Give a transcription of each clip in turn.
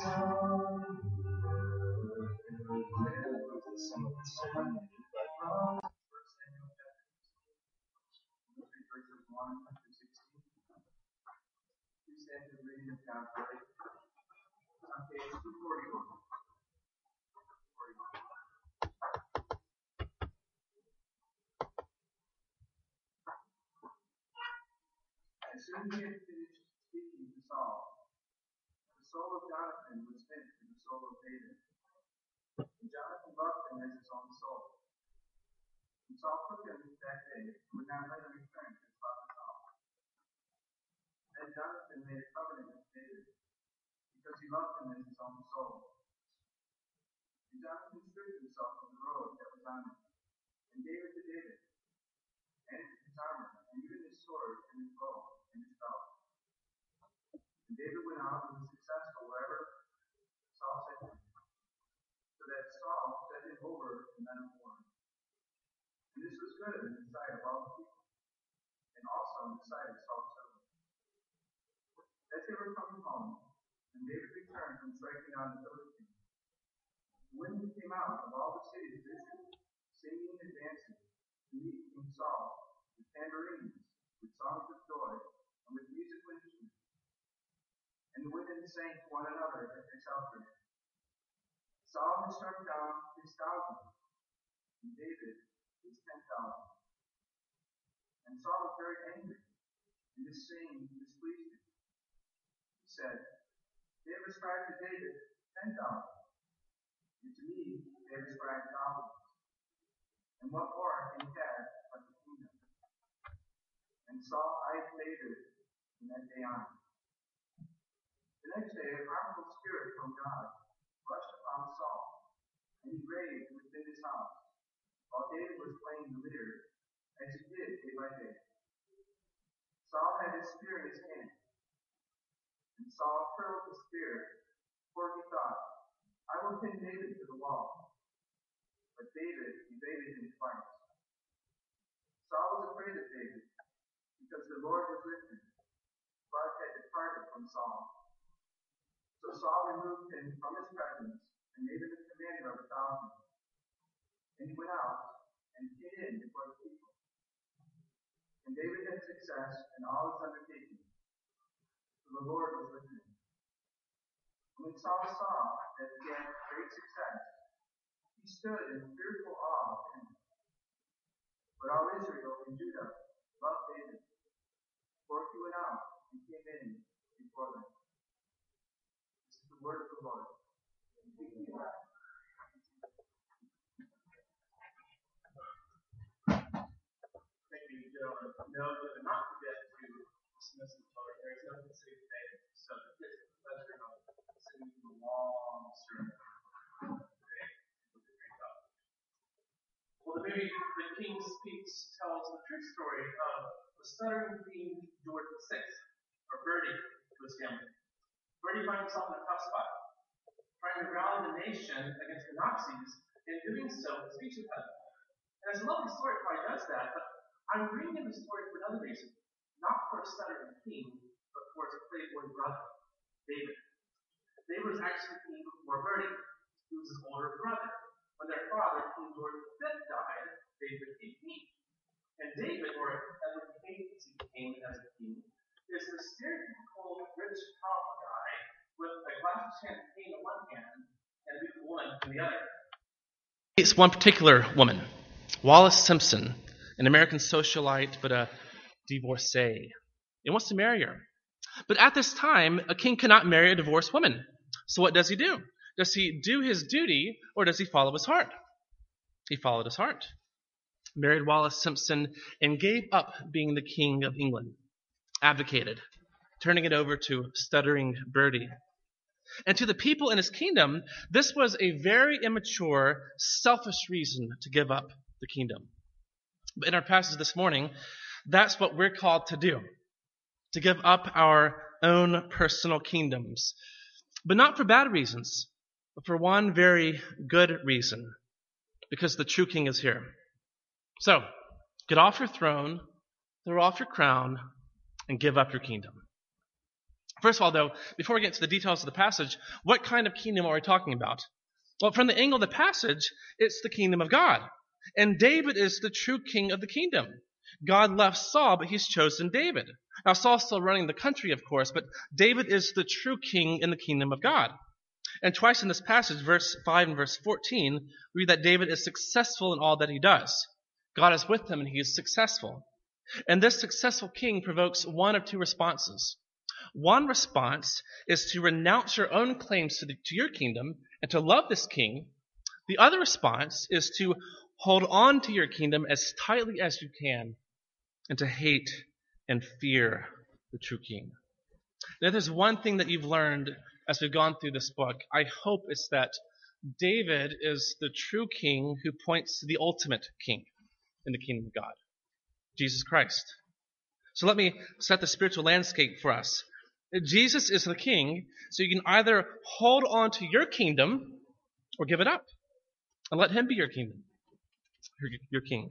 As soon as he had finished speaking to Saul, the soul of Jonathan was knit to the soul of David. And Jonathan loved him as his own soul. And Saul took him that day and would not let him return to his father's house. Then Jonathan made a covenant with David, because he loved him as his own soul. And Jonathan stripped himself of the robe that was on him, and gave it to David, and his armor, and even his sword, and his bow, and his belt. And David went out and was successful wherever Saul sent him, so that Saul set him over the men of war. And this was good in the sight of all the people, and also in the sight of Saul's servants. As they were coming home, and David returned from striking down the Philistines, when he came out of all the cities of Israel, singing and dancing, to meet King Saul, with tambourines, with songs of joy, and with musical instruments. And the women sang to one another as they celebrated. Saul had struck down his 1,000, and David his 10,000. And Saul was very angry, and this saying displeased him. He said, "They have ascribed to David 10,000, and to me they have ascribed thousands. And what more can he have but the kingdom?" And Saul eyed David from that day on. The next day, a powerful spirit from God rushed upon Saul, and he raved within his house, while David was playing the lyre, as he did day by day. Saul had his spear in his hand, and Saul hurled the spear, for he thought, "I will pin David to the wall." But David evaded him twice. Saul was afraid of David, because the Lord was with him, but had departed from Saul. So Saul removed him from his presence and made him the commander of 1,000. And he went out and hid in before the people. And David had success in all his undertakings, for the Lord was with him. And when Saul saw that he had great success, he stood in fearful awe of him. But all Israel and Judah loved David, for he went out and came in before them. This is the word of the Lord. Thank you, gentlemen. No, do not forget to dismiss the children. There is nothing to say today, so the kids have the pleasure of listening to a long sermon today. Well, the movie The King Speaks tells the true story of the stuttering King George VI, or Bertie to his family. Bertie finds himself in a tough spot, trying to rally the nation against the Nazis, and doing so with speech impediment. And it's a lovely story how he does that, but I'm bringing in the story for another reason. Not for a stuttering king, but for his playboy brother, David. David was actually king before Bertie, who was his older brother. When their father, King George V, died, David became king. And David, or Edward VIII as he became as a king, is the stereotypical rich, powerful guy with a glass of champagne in one hand and a beautiful woman in the other. It's one particular woman, Wallis Simpson, an American socialite, but a divorcee. He wants to marry her. But at this time, a king cannot marry a divorced woman. So what does he do? Does he do his duty, or does he follow his heart? He followed his heart. Married Wallis Simpson and gave up being the king of England. Abdicated, turning it over to stuttering Bertie. And to the people in his kingdom, this was a very immature, selfish reason to give up the kingdom. But in our passage this morning, that's what we're called to do. To give up our own personal kingdoms. But not for bad reasons, but for one very good reason. Because the true king is here. So, get off your throne, throw off your crown, and give up your kingdom. First of all, though, before we get to the details of the passage, what kind of kingdom are we talking about? Well, from the angle of the passage, it's the kingdom of God. And David is the true king of the kingdom. God left Saul, but he's chosen David. Now, Saul's still running the country, of course, but David is the true king in the kingdom of God. And twice in this passage, verse 5 and verse 14, we read that David is successful in all that he does. God is with him and he is successful. And this successful king provokes one of two responses. One response is to renounce your own claims to your kingdom and to love this king. The other response is to hold on to your kingdom as tightly as you can and to hate and fear the true king. Now, there's one thing that you've learned as we've gone through this book. I hope it's that David is the true king who points to the ultimate king in the kingdom of God, Jesus Christ. So let me set the spiritual landscape for us. Jesus is the king, so you can either hold on to your kingdom or give it up and let him be your kingdom, your king.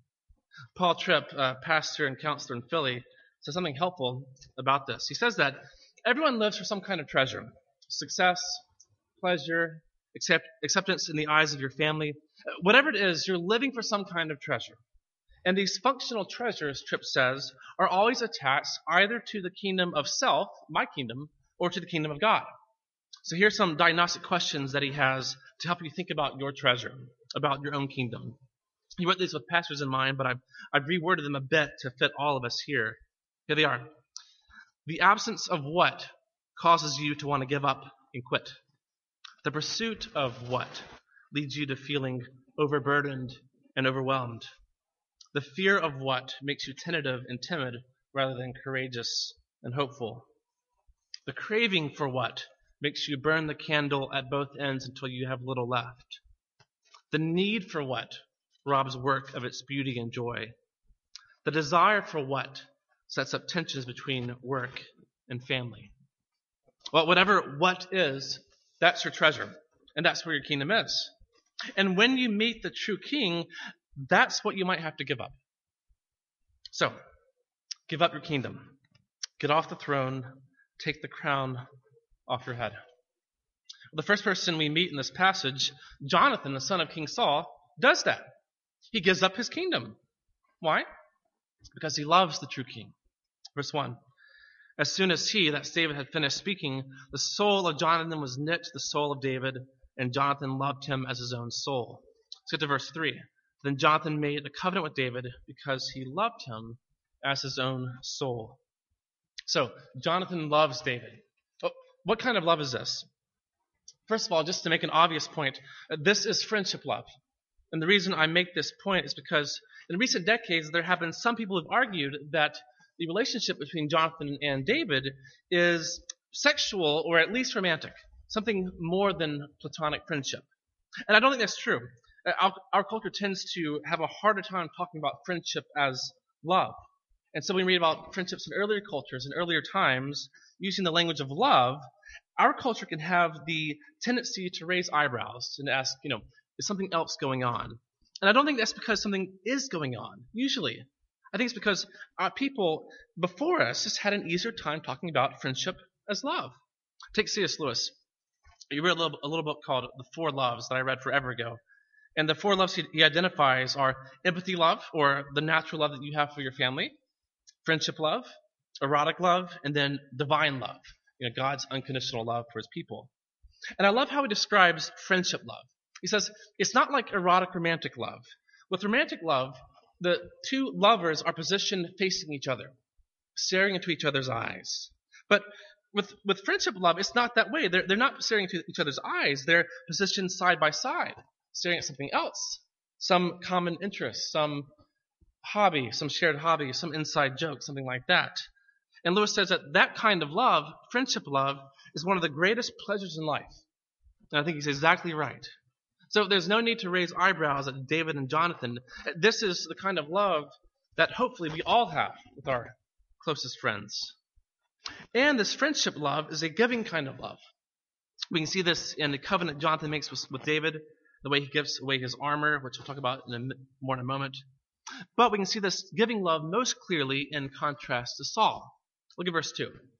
Paul Tripp, pastor and counselor in Philly, says something helpful about this. He says that everyone lives for some kind of treasure, success, pleasure, acceptance in the eyes of your family. Whatever it is, you're living for some kind of treasure. And these functional treasures, Tripp says, are always attached either to the kingdom of self, my kingdom, or to the kingdom of God. So here's some diagnostic questions that he has to help you think about your treasure, about your own kingdom. He wrote these with pastors in mind, but I've reworded them a bit to fit all of us here. Here they are. The absence of what causes you to want to give up and quit? The pursuit of what leads you to feeling overburdened and overwhelmed? The fear of what makes you tentative and timid rather than courageous and hopeful? The craving for what makes you burn the candle at both ends until you have little left? The need for what robs work of its beauty and joy? The desire for what sets up tensions between work and family? Well, whatever what is, that's your treasure, and that's where your kingdom is. And when you meet the true king, that's what you might have to give up. So, give up your kingdom. Get off the throne. Take the crown off your head. The first person we meet in this passage, Jonathan, the son of King Saul, does that. He gives up his kingdom. Why? Because he loves the true king. Verse 1. As soon as that's David, had finished speaking, the soul of Jonathan was knit to the soul of David, and Jonathan loved him as his own soul. Let's get to verse 3. Then Jonathan made a covenant with David because he loved him as his own soul. So, Jonathan loves David. Oh, what kind of love is this? First of all, just to make an obvious point, this is friendship love. And the reason I make this point is because in recent decades, there have been some people who've argued that the relationship between Jonathan and David is sexual or at least romantic, something more than platonic friendship. And I don't think that's true. Our culture tends to have a harder time talking about friendship as love. And so when we read about friendships in earlier cultures, in earlier times, using the language of love, our culture can have the tendency to raise eyebrows and ask, is something else going on? And I don't think that's because something is going on, usually. I think it's because people before us just had an easier time talking about friendship as love. Take C.S. Lewis. He wrote a little book called The Four Loves that I read forever ago. And the four loves he identifies are empathy love, or the natural love that you have for your family, friendship love, erotic love, and then divine love, God's unconditional love for his people. And I love how he describes friendship love. He says, it's not like erotic romantic love. With romantic love, the two lovers are positioned facing each other, staring into each other's eyes. But with friendship love, it's not that way. They're not staring into each other's eyes. They're positioned side by side, staring at something else, some common interest, some hobby, some shared hobby, some inside joke, something like that. And Lewis says that kind of love, friendship love, is one of the greatest pleasures in life. And I think he's exactly right. So there's no need to raise eyebrows at David and Jonathan. This is the kind of love that hopefully we all have with our closest friends. And this friendship love is a giving kind of love. We can see this in the covenant Jonathan makes with David, the way he gives away his armor, which we'll talk about more in a moment. But we can see this giving love most clearly in contrast to Saul. Look at verse 2.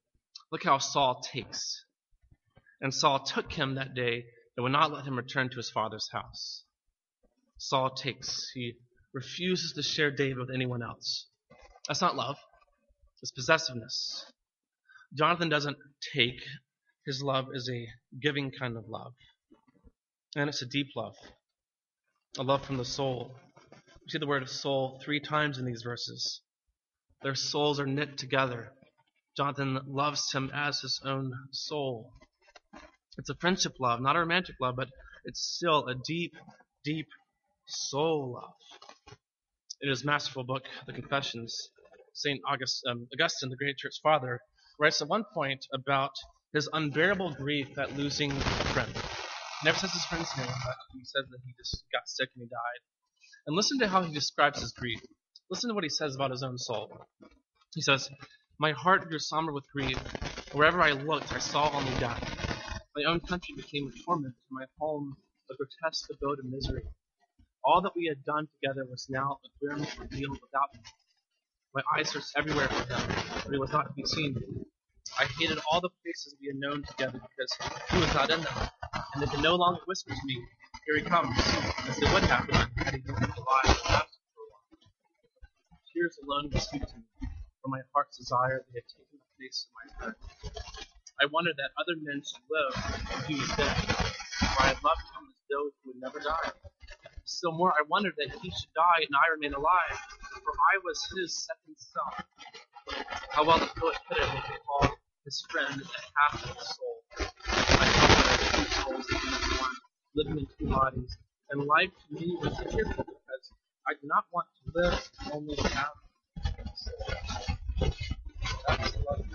Look how Saul takes. And Saul took him that day and would not let him return to his father's house. Saul takes. He refuses to share David with anyone else. That's not love. It's possessiveness. Jonathan doesn't take. His love is a giving kind of love. And it's a deep love. A love from the soul. We see the word soul 3 times in these verses. Their souls are knit together. Jonathan loves him as his own soul. It's a friendship love, not a romantic love, but it's still a deep, deep soul love. In his masterful book, The Confessions, St. Augustine, the great church father, writes at one point about his unbearable grief at losing a friend. He never says his friend's name, but he says that he just got sick and he died. And listen to how he describes his grief. Listen to what he says about his own soul. He says, "My heart grew somber with grief. Wherever I looked, I saw only death. My own country became a torment, and my home a grotesque abode of misery. All that we had done together was now a grim ordeal without him. My eyes searched everywhere for him, but he was not to be seen. I hated all the places we had known together because he was not in them, and they could no longer whisper to me, 'Here he comes,' as they would have done had he been alive and absent for a while. Tears alone would speak to me, for my heart's desire they had taken the place of my friend. I wondered that other men should live when he was dead, for I had loved him as though he would never die. Still more, I wondered that he should die and I remain alive, for I was his second self. How well the poet put it when he called his friend the half of his soul. I felt that 2 souls in each one, living in 2 bodies, and life to me was cheerful because I did not want to live only to have a soul. That's love.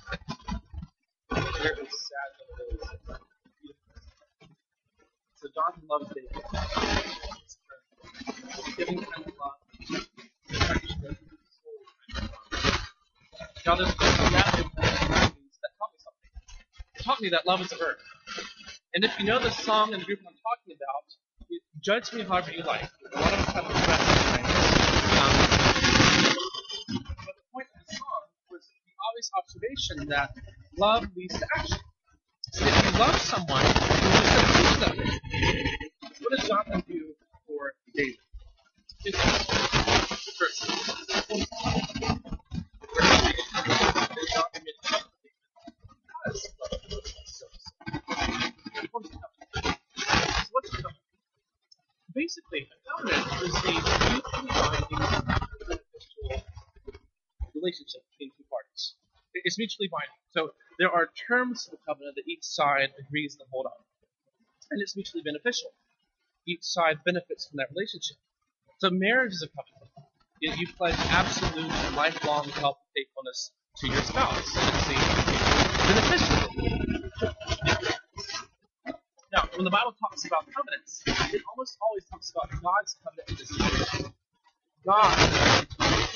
Very sad that it is. So Jonathan loves David. His friend. Giving kind of love. Now there's that taught me something. It taught me that love is a verb. And if you know the song and the group I'm talking about, judge me however you like. A lot of us have a but the point of the song was the obvious observation that love leads to action. So if you love someone, you just teach them. What does Jonathan do for David? Basically, a covenant is a mutually binding beneficial relationship between 2 parties. It's mutually binding. So there are terms to the covenant that each side agrees to hold on. And it's mutually beneficial. Each side benefits from that relationship. So marriage is a covenant. You pledge absolute and lifelong help and faithfulness to your spouse. And it's beneficial. Now, when the Bible talks about covenants, it almost always talks about God's covenant with his people. God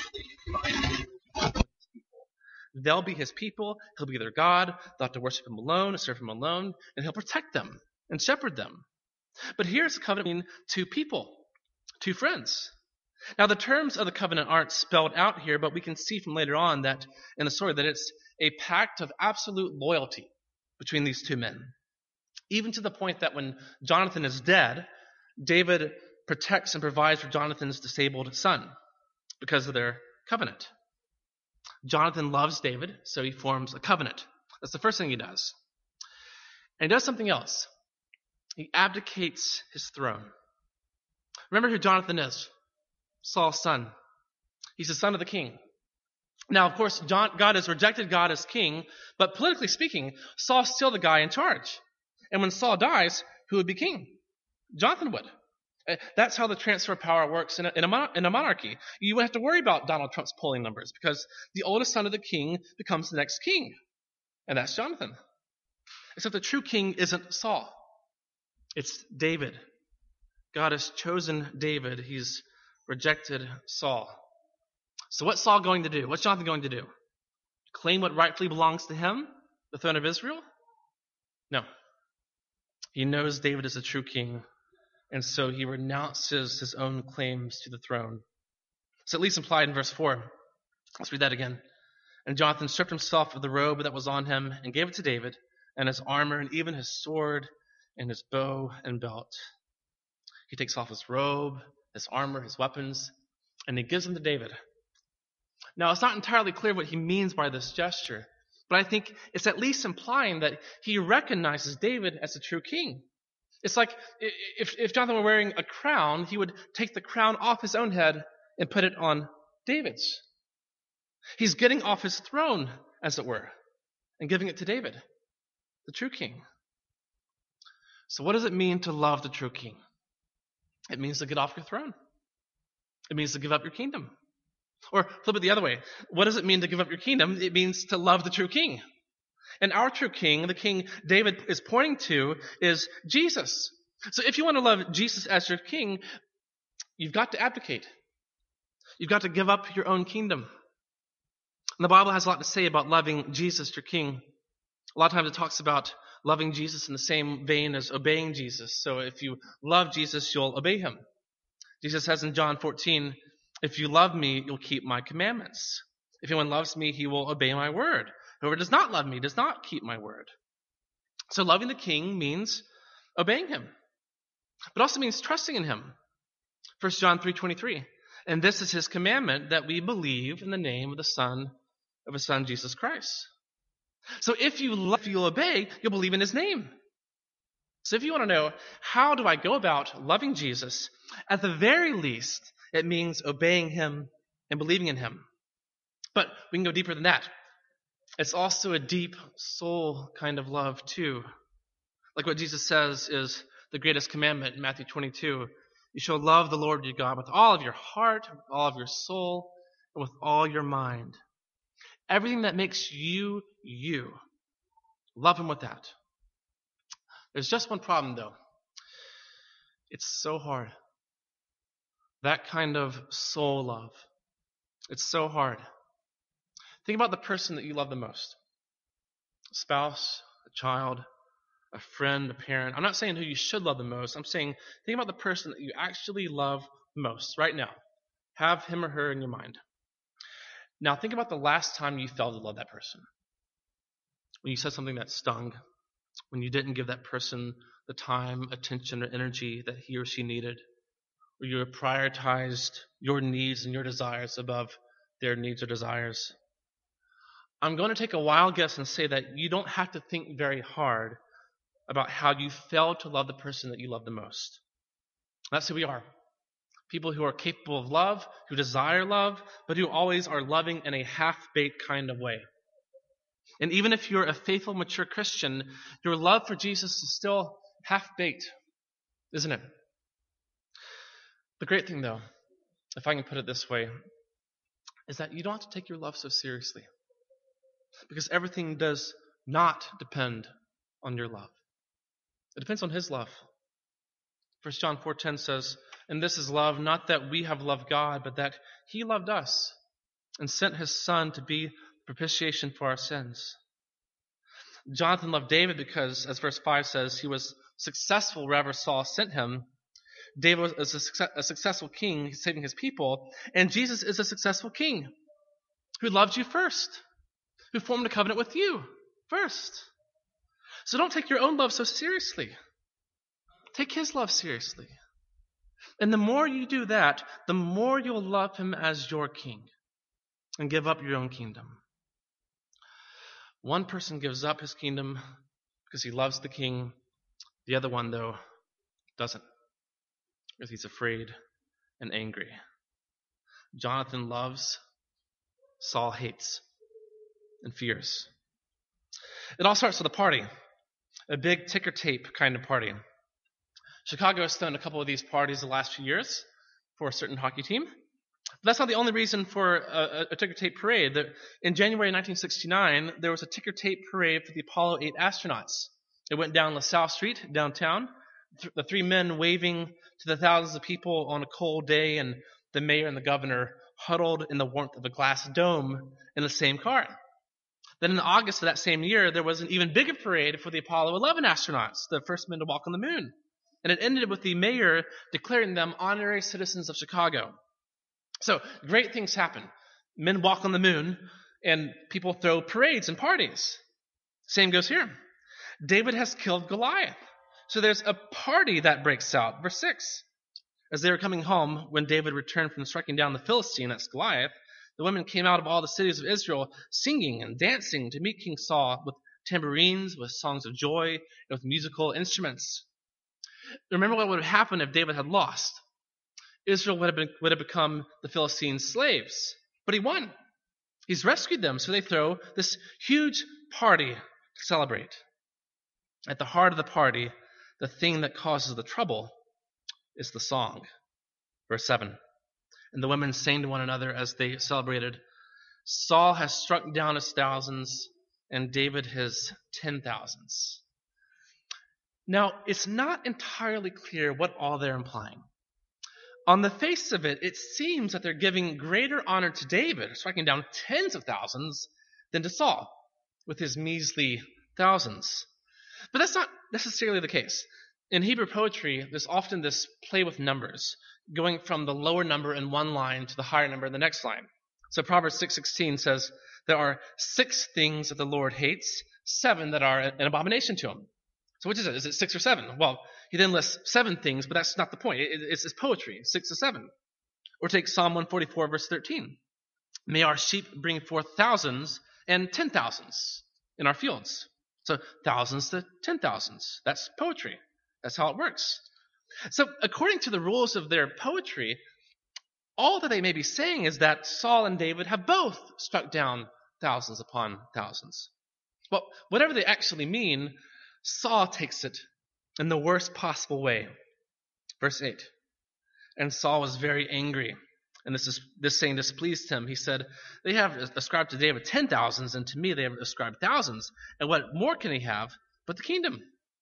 they'll be his people, he'll be their God, they'll have to worship him alone, serve him alone, and he'll protect them and shepherd them. But here's a covenant between 2 people, 2 friends. Now the terms of the covenant aren't spelled out here, but we can see from later on that in the story that it's a pact of absolute loyalty between these 2 men. Even to the point that when Jonathan is dead, David protects and provides for Jonathan's disabled son because of their covenant. Jonathan loves David, so he forms a covenant. That's the first thing he does. And he does something else. He abdicates his throne. Remember who Jonathan is. Saul's son. He's the son of the king. Now, of course, God has rejected God as king, but politically speaking, Saul's still the guy in charge. And when Saul dies, who would be king? Jonathan would. That's how the transfer of power works in a monarchy. You wouldn't have to worry about Donald Trump's polling numbers because the oldest son of the king becomes the next king. And that's Jonathan. Except the true king isn't Saul. It's David. God has chosen David. He's rejected Saul. So what's Saul going to do? What's Jonathan going to do? Claim what rightfully belongs to him? The throne of Israel? No. He knows David is the true king. And so he renounces his own claims to the throne. It's at least implied in verse 4. Let's read that again. And Jonathan stripped himself of the robe that was on him and gave it to David, and his armor, and even his sword, and his bow and belt. He takes off his robe, his armor, his weapons, and he gives them to David. Now, it's not entirely clear what he means by this gesture, but I think it's at least implying that he recognizes David as the true king. It's like if Jonathan were wearing a crown, he would take the crown off his own head and put it on David's. He's getting off his throne, as it were, and giving it to David, the true king. So what does it mean to love the true king? It means to get off your throne. It means to give up your kingdom. Or flip it the other way. What does it mean to give up your kingdom? It means to love the true king. And our true king, the king David is pointing to, is Jesus. So if you want to love Jesus as your king, you've got to abdicate. You've got to give up your own kingdom. And the Bible has a lot to say about loving Jesus, your king. A lot of times it talks about loving Jesus in the same vein as obeying Jesus. So if you love Jesus, you'll obey him. Jesus says in John 14, if you love me, you'll keep my commandments. If anyone loves me, he will obey my word. Whoever does not love me does not keep my word. So loving the king means obeying him. But also means trusting in him. 1 John 3:23. And this is his commandment, that we believe in the name of the Son of his Son, Jesus Christ. So if you'll obey, you'll believe in his name. So if you want to know, how do I go about loving Jesus? At the very least, it means obeying him and believing in him. But we can go deeper than that. It's also a deep soul kind of love too. Like what Jesus says is the greatest commandment in Matthew 22. You shall love the Lord your God with all of your heart, with all of your soul, and with all your mind. Everything that makes you, you. Love him with that. There's just one problem, though. It's so hard. That kind of soul love. It's so hard. Think about the person that you love the most. A spouse, a child, a friend, a parent. I'm not saying who you should love the most. I'm saying think about the person that you actually love most right now. Have him or her in your mind. Now think about the last time you felt to love that person. When you said something that stung. When you didn't give that person the time, attention, or energy that he or she needed. Or you prioritized your needs and your desires above their needs or desires. I'm going to take a wild guess and say that you don't have to think very hard about how you failed to love the person that you love the most. That's who we are. People who are capable of love, who desire love, but who always are loving in a half-baked kind of way. And even if you're a faithful, mature Christian, your love for Jesus is still half-baked, isn't it? The great thing, though, if I can put it this way, is that you don't have to take your love so seriously. Because everything does not depend on your love. It depends on his love. 1 John 4:10 says, and this is love, not that we have loved God, but that he loved us and sent his Son to be propitiation for our sins. Jonathan loved David because, as verse 5 says, he was successful wherever Saul sent him. David was a successful king saving his people, and Jesus is a successful king who loved you first, who formed a covenant with you first. So don't take your own love so seriously. Take his love seriously. And the more you do that, the more you'll love him as your king and give up your own kingdom. One person gives up his kingdom because he loves the king. The other one, though, doesn't, because he's afraid and angry. Jonathan loves, Saul hates and fears. It all starts with a party, a big ticker tape kind of party. Chicago has thrown a couple of these parties the last few years for a certain hockey team. But that's not the only reason for a ticker tape parade. In January 1969, there was a ticker tape parade for the Apollo 8 astronauts. It went down LaSalle Street, downtown, the three men waving to the thousands of people on a cold day, and the mayor and the governor huddled in the warmth of a glass dome in the same car. Then in August of that same year, there was an even bigger parade for the Apollo 11 astronauts, the first men to walk on the moon. And it ended with the mayor declaring them honorary citizens of Chicago. So, great things happen. Men walk on the moon, And people throw parades and parties. Same goes here. David has killed Goliath. So there's a party that breaks out. Verse 6. As they were coming home, when David returned from striking down the Philistine, that's Goliath, the women came out of all the cities of Israel singing and dancing to meet King Saul with tambourines, with songs of joy, and with musical instruments. Remember what would have happened if David had lost. Israel would have become the Philistines' slaves. But he won. He's rescued them, so they throw this huge party to celebrate. At the heart of the party, the thing that causes the trouble is the song. Verse 7. And the women sang to one another as they celebrated, Saul has struck down his thousands, and David his 10,000s. Now, it's not entirely clear what all they're implying. On the face of it, it seems that they're giving greater honor to David, striking down tens of thousands, than to Saul, with his measly thousands. But that's not necessarily the case. In Hebrew poetry, there's often this play with numbers, going from the lower number in one line to the higher number in the next line. So Proverbs 6:16 says, there are 6 things that the Lord hates, 7 that are an abomination to him. So which is it? Is it 6 or 7? Well, he then lists 7 things, but that's not the point. It's poetry, 6 or 7. Or take Psalm 144, verse 13. May our sheep bring forth thousands and 10,000s in our fields. So thousands to 10,000s. That's poetry. That's how it works. So according to the rules of their poetry, all that they may be saying is that Saul and David have both struck down thousands upon thousands. Well, whatever they actually mean, Saul takes it in the worst possible way. Verse 8. And Saul was very angry, and this saying displeased him. He said, they have ascribed to David 10,000s, and to me they have ascribed thousands. And what more can he have but the kingdom?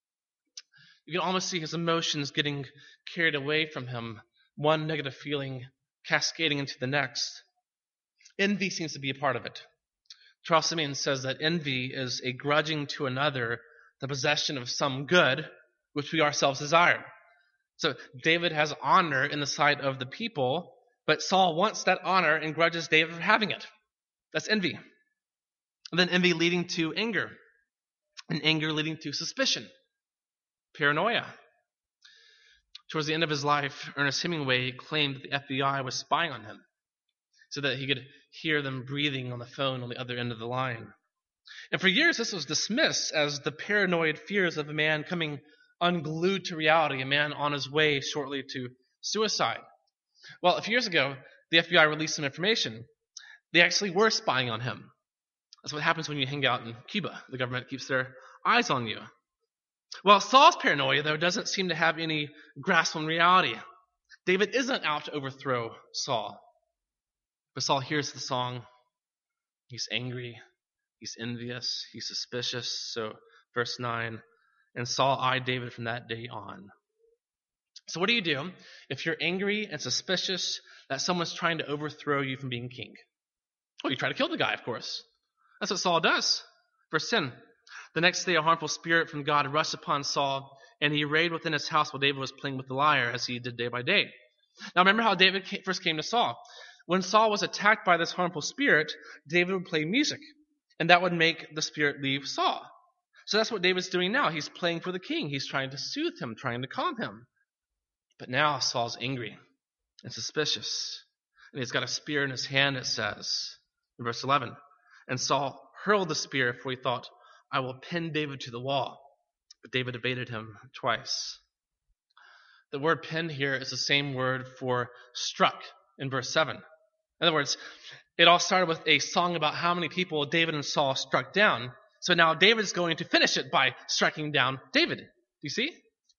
You can almost see his emotions getting carried away from him, one negative feeling cascading into the next. Envy seems to be a part of it. Charles Simeon says that envy is a grudging to another the possession of some good which we ourselves desire. So David has honor in the sight of the people, but Saul wants that honor and grudges David for having it. That's envy. And then envy leading to anger, and anger leading to suspicion, paranoia. Towards the end of his life, Ernest Hemingway claimed that the FBI was spying on him so that he could hear them breathing on the phone on the other end of the line. And for years, this was dismissed as the paranoid fears of a man coming unglued to reality, a man on his way shortly to suicide. Well, a few years ago, the FBI released some information. They actually were spying on him. That's what happens when you hang out in Cuba. The government keeps their eyes on you. Well, Saul's paranoia, though, doesn't seem to have any grasp on reality. David isn't out to overthrow Saul. But Saul hears the song. He's angry. He's envious. He's suspicious. So, verse 9, and Saul eyed David from that day on. So what do you do if you're angry and suspicious that someone's trying to overthrow you from being king? Well, you try to kill the guy, of course. That's what Saul does. Verse 10, the next day a harmful spirit from God rushed upon Saul, and he arrayed within his house while David was playing with the lyre, as he did day by day. Now remember how David first came to Saul. When Saul was attacked by this harmful spirit, David would play music, and that would make the spirit leave Saul. So that's what David's doing now. He's playing for the king. He's trying to soothe him, trying to calm him. But now Saul's angry and suspicious, and he's got a spear in his hand, it says, in verse 11. And Saul hurled the spear, for he thought, I will pin David to the wall. But David evaded him twice. The word pin here is the same word for struck in verse 7. In other words, it all started with a song about how many people David and Saul struck down. So now David's going to finish it by striking down David. Do you see?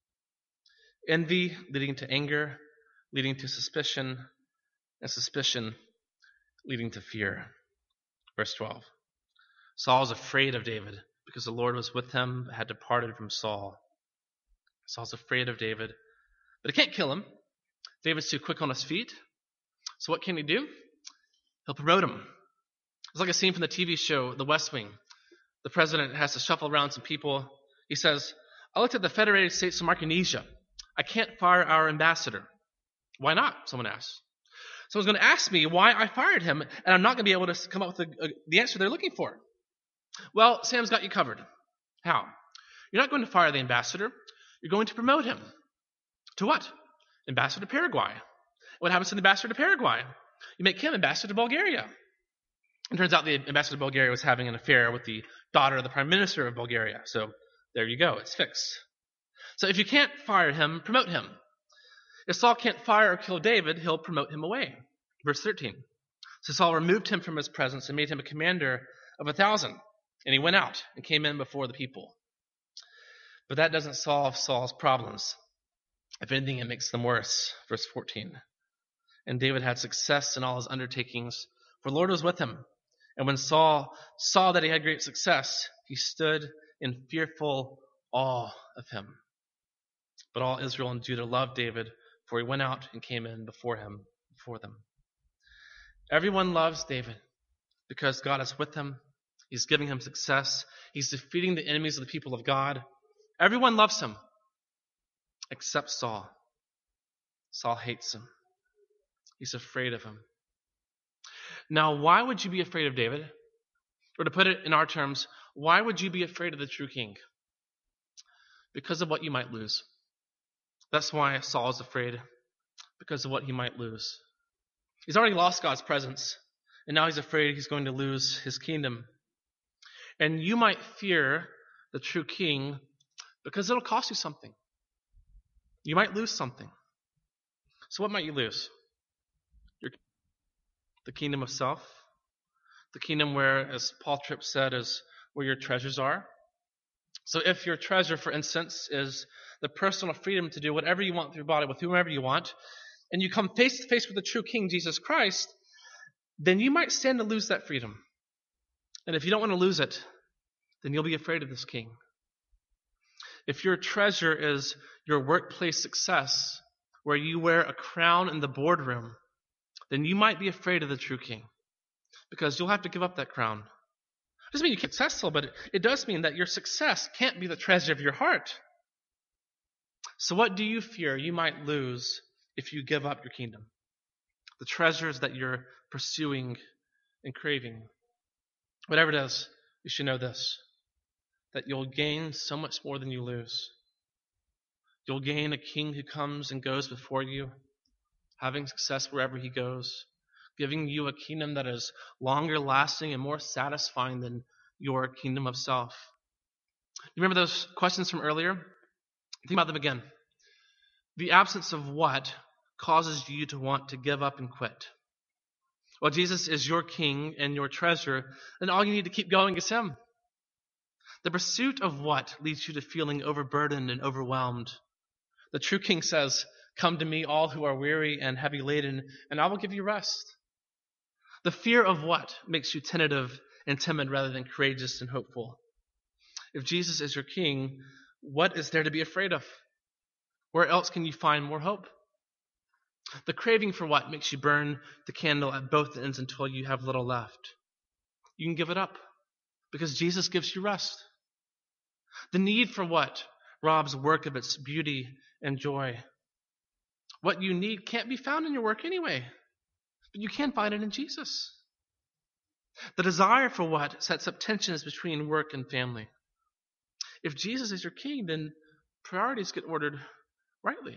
Envy leading to anger, leading to suspicion, and suspicion leading to fear. Verse 12. Saul was afraid of David because the Lord was with him, but had departed from Saul. Saul's afraid of David, but he can't kill him. David's too quick on his feet. So what can he do? He'll promote him. It's like a scene from the TV show, The West Wing. The president has to shuffle around some people. He says, I looked at the Federated States of Micronesia. I can't fire our ambassador. Why not? Someone asks. Someone's going to ask me why I fired him, and I'm not going to be able to come up with the answer they're looking for. Well, Sam's got you covered. How? You're not going to fire the ambassador. You're going to promote him. To what? Ambassador to Paraguay. What happens to the ambassador to Paraguay? You make him ambassador to Bulgaria. It turns out the ambassador to Bulgaria was having an affair with the daughter of the prime minister of Bulgaria. So there you go. It's fixed. So if you can't fire him, promote him. If Saul can't fire or kill David, he'll promote him away. Verse 13. So Saul removed him from his presence and made him a commander of 1,000. And he went out and came in before the people. But that doesn't solve Saul's problems. If anything, it makes them worse. Verse 14. And David had success in all his undertakings, for the Lord was with him. And when Saul saw that he had great success, he stood in fearful awe of him. But all Israel and Judah loved David, for he went out and came in before them. Everyone loves David because God is with him. He's giving him success. He's defeating the enemies of the people of God. Everyone loves him except Saul. Saul hates him. He's afraid of him. Now, why would you be afraid of David? Or to put it in our terms, why would you be afraid of the true king? Because of what you might lose. That's why Saul is afraid, because of what he might lose. He's already lost God's presence, and now he's afraid he's going to lose his kingdom. And you might fear the true king because it'll cost you something. You might lose something. So what might you lose? The kingdom of self. The kingdom where, as Paul Tripp said, is where your treasures are. So if your treasure, for instance, is the personal freedom to do whatever you want with your body, with whomever you want, and you come face to face with the true King, Jesus Christ, then you might stand to lose that freedom. And if you don't want to lose it, then you'll be afraid of this king. If your treasure is your workplace success, where you wear a crown in the boardroom, then you might be afraid of the true king, because you'll have to give up that crown. It doesn't mean you can't be successful, but it does mean that your success can't be the treasure of your heart. So what do you fear you might lose if you give up your kingdom? The treasures that you're pursuing and craving. Whatever it is, you should know this, that you'll gain so much more than you lose. You'll gain a king who comes and goes before you, having success wherever he goes, giving you a kingdom that is longer lasting and more satisfying than your kingdom of self. You remember those questions from earlier? Think about them again. The absence of what causes you to want to give up and quit? Well, Jesus is your king and your treasure, and all you need to keep going is him. The pursuit of what leads you to feeling overburdened and overwhelmed? The true king says, "Come to me, all who are weary and heavy laden, and I will give you rest." The fear of what makes you tentative and timid rather than courageous and hopeful? If Jesus is your king, what is there to be afraid of? Where else can you find more hope? The craving for what makes you burn the candle at both ends until you have little left? You can give it up because Jesus gives you rest. The need for what robs work of its beauty and joy? What you need can't be found in your work anyway, but you can find it in Jesus. The desire for what sets up tensions between work and family. If Jesus is your king, then priorities get ordered rightly.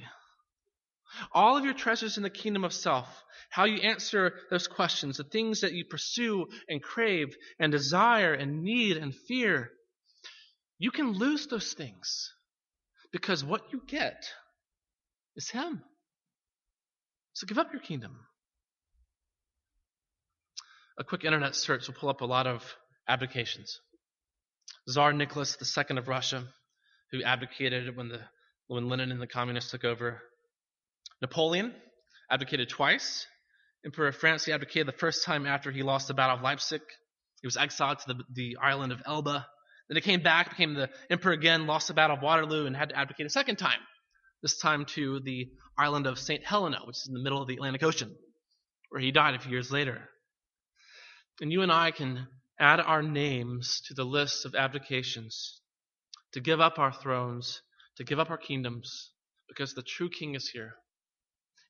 All of your treasures in the kingdom of self, how you answer those questions, the things that you pursue and crave and desire and need and fear, you can lose those things because what you get is him. So give up your kingdom. A quick internet search will pull up a lot of abdications. Tsar Nicholas II of Russia, who abdicated when Lenin and the communists took over. Napoleon abdicated twice. Emperor of France, he abdicated the first time after he lost the Battle of Leipzig. He was exiled to the island of Elba. Then he came back, became the emperor again, lost the Battle of Waterloo, and had to abdicate a second time. This time to the island of St. Helena, which is in the middle of the Atlantic Ocean, where he died a few years later. And you and I can add our names to the list of abdications, to give up our thrones, to give up our kingdoms, because the true king is here.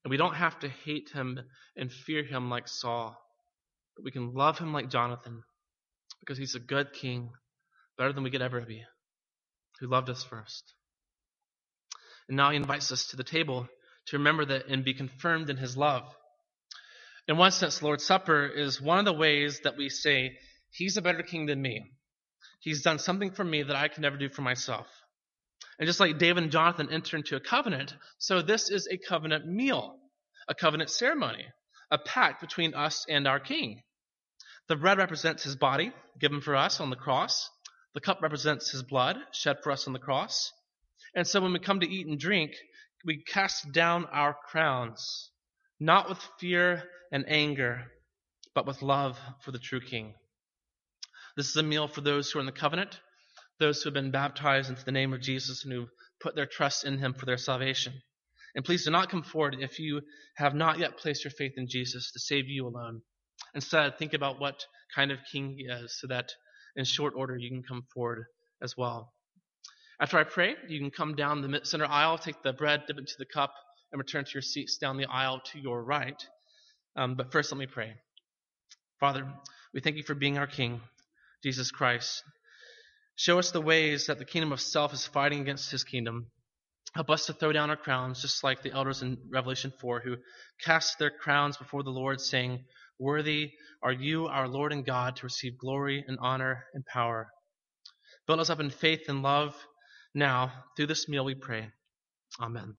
And we don't have to hate him and fear him like Saul, but we can love him like Jonathan because he's a good king, better than we could ever be, who loved us first. And now he invites us to the table to remember that and be confirmed in his love. In one sense, the Lord's Supper is one of the ways that we say, he's a better king than me. He's done something for me that I can never do for myself. And just like David and Jonathan enter into a covenant, so this is a covenant meal, a covenant ceremony, a pact between us and our king. The bread represents his body given for us on the cross. The cup represents his blood shed for us on the cross. And so when we come to eat and drink, we cast down our crowns, not with fear and anger, but with love for the true king. This is a meal for those who are in the covenant, those who have been baptized into the name of Jesus and who put their trust in him for their salvation. And please do not come forward if you have not yet placed your faith in Jesus to save you alone. Instead, think about what kind of king he is so that in short order you can come forward as well. After I pray, you can come down the center aisle, take the bread, dip it into the cup, and return to your seats down the aisle to your right. But first, let me pray. Father, we thank you for being our King, Jesus Christ. Show us the ways that the kingdom of self is fighting against his kingdom. Help us to throw down our crowns, just like the elders in Revelation 4, who cast their crowns before the Lord, saying, "Worthy are you, our Lord and God, to receive glory and honor and power." Build us up in faith and love now. Through this meal we pray. Amen.